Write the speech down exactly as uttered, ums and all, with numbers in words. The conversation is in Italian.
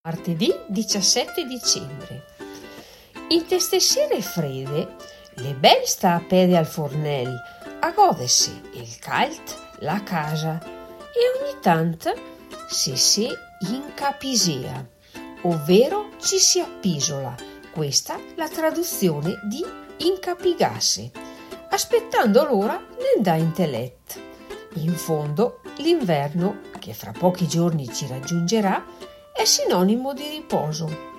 Martedì diciassette dicembre. In teste sere fredde, le belle sta a piedi al fornello a godersi il calt, la casa e ogni tanto si si incapisia, ovvero ci si appisola. Questa la traduzione di incapigasse, aspettando l'ora nel da intelletto. In fondo l'inverno, che fra pochi giorni ci raggiungerà, è sinonimo di riposo.